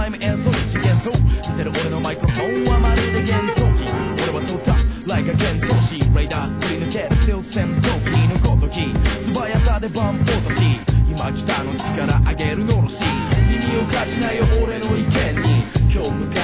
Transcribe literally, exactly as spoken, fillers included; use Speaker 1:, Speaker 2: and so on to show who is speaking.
Speaker 1: イム演奏次元と見せる俺のマイクロフォンはまるで幻想機俺はそうだ like a 幻想士レーダー振り抜けるセル戦闘機のごとき素早さでバンポートし今北の力上げるのろし耳を貸しないよ俺の意見に今日向か